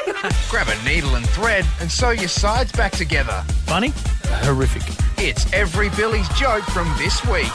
Grab a needle and thread and sew your sides back together. Funny? Horrific. It's every Billy's joke from this week.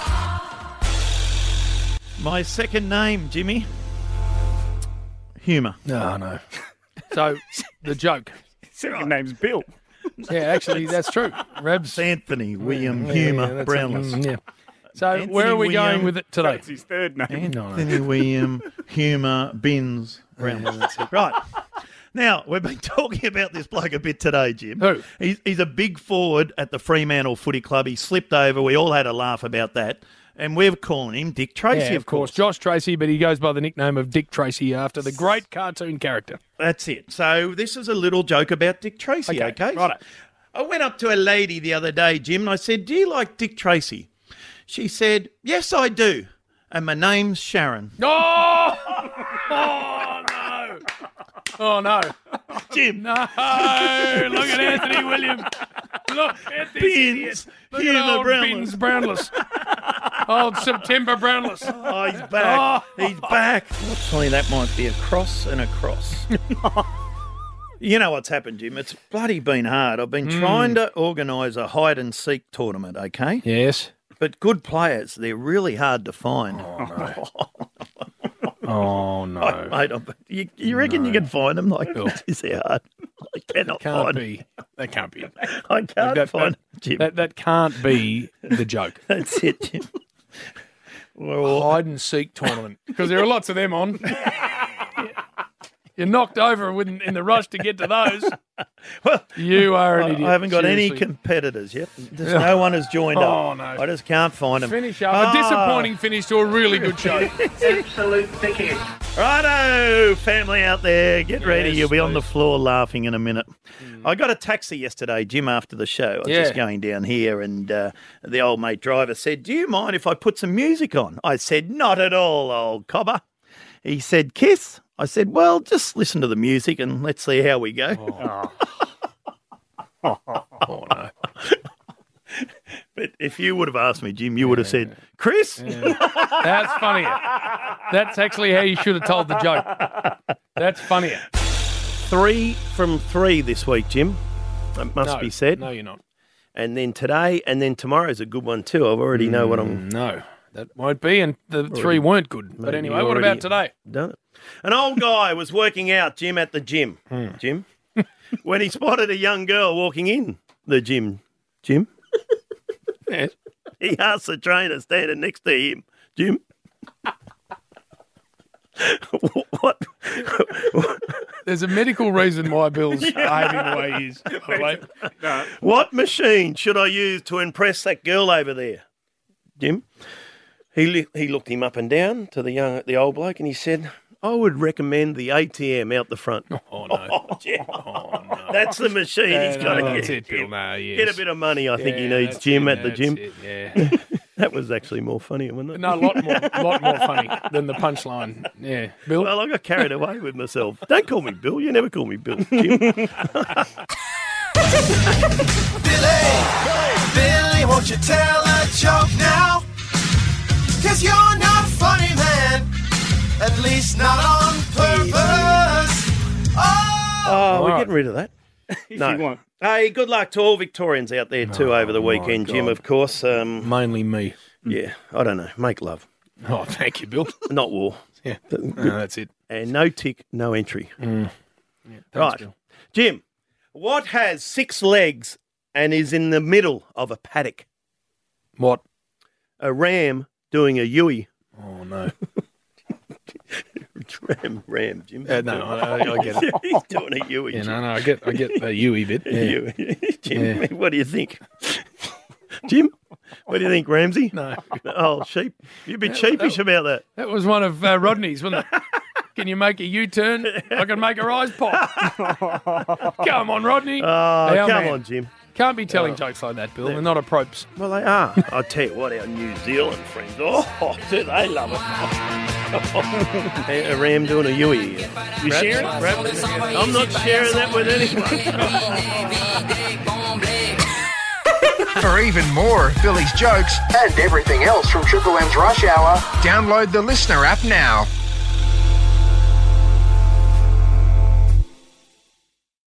My second name, Jimmy. Humour. Oh, no. So, the joke. Second name's Bill. Yeah, actually, that's true. Rabs. Anthony William Humour Brownless. Yeah. So, Anthony where are we William- going with it today? That's his third name. Anthony William Humour Bins Brownless. Right. Now, we've been talking about this bloke a bit today, Jim. Who? He's a big forward at the Fremantle Footy Club. He slipped over. We all had a laugh about that. And we're calling him Dick Tracy, Yeah, of course. Josh Tracy, but he goes by the nickname of Dick Tracy after the great cartoon character. That's it. So this is a little joke about Dick Tracy, okay? Righto. I went up to a lady the other day, Jim, and I said, do you like Dick Tracy? She said, yes, I do. And my name's Sharon. Oh! Oh, no. Oh, no. Jim. No. Look at Anthony William. Look at this idiot. Bins. Look at Humour old Brownless. Bins Brownless. Old September Brownless. Oh, he's back. He's back. Fortunately, that might be a cross and a cross. You know what's happened, Jim? It's bloody been hard. I've been trying to organise a hide-and-seek tournament, okay? Yes. But good players, they're really hard to find. Oh, no. Mate, you reckon you can find them? Like, is it hard? I cannot Can't find be. That can't be. I can't find them, Jim. That can't be the joke. That's it, Jim. Well, Hide and seek tournament. Because there are lots of them on. You're knocked over in the rush to get to those. well, You are an idiot. I haven't got any Seriously. competitors yet. Just no one has joined up. Oh, no. I just can't find them. Finish up. A disappointing finish to a really good show. Absolute thickhead. Righto, family out there, get ready. Yes, You'll be on the please. floor laughing in a minute. I got a taxi yesterday, Jim, after the show. I was just going down here and the old mate driver said, do you mind if I put some music on? I said, not at all, old cobber. He said, Kiss? I said, well, just listen to the music and let's see how we go. Oh, no. But if you would have asked me, Jim, you would have said, Chris? That's funnier. That's actually how you should have told the joke. That's funnier. 3 from 3 this week, Jim. It must be said. No, you're not. And then today, and then tomorrow's a good one too. I already know what I'm No, that won't be, and the 3 weren't good. But Maybe anyway, you what already about today? done it. An old guy was working out, Jim, at the gym. Jim, when he spotted a young girl walking in the gym. Jim, Yes. he asked the trainer standing next to him, Jim. What? There's a medical reason why Bill's behaving the way he is. Right? What machine should I use to impress that girl over there, Jim? He looked him up and down to the old bloke, and he said, "I would recommend the ATM out the front." Oh, no. Jim. Oh, no. That's the machine he's got to That's get. it, Bill. No, yes. Get a bit of money. I think he Yeah, needs, that's Jim, it, at the that's gym. it, yeah. That was actually more funny, wasn't it? No, a lot more funny than the punchline. Yeah. Bill? Well, I got carried away with myself. Don't call me Bill. You never call me Bill, Jim. Billy, won't you tell a joke now? 'Cause you're not funny, man. At least not on purpose. Oh, we're getting rid of that. If you want. Hey, good luck to all Victorians out there too over the weekend, Jim, of course. Mainly me. Yeah, I don't know. Make love, Oh, thank you, Bill. not war. Yeah. No, that's it. And no tick, no entry. Thanks, Right. Bill. Jim, what has 6 legs and is in the middle of a paddock? What? A ram doing a Yui. Oh, no. Ram, Jim. No, I get it. He's doing a Yui. Yeah, Jim. no, I get the Yui bit. Yeah. Yui. Jim, Yeah. what do you think? Jim, what do you think, Ramsey? No. Oh, sheep. You'd be sheepish about that. That was one of Rodney's, wasn't it? Can you make a U-turn? I can make her eyes pop. Come on, Rodney. Oh, Our come man. on, Jim. Can't be telling jokes like that, Bill. They're not apropes. Well, they are. I'll tell you what, our New Zealand friends, do they love it. A ram doing a Yui. You sharing? I'm not sharing that with anyone. For even more Billy's jokes And everything else from Triple M's Rush Hour. download the Listener app now.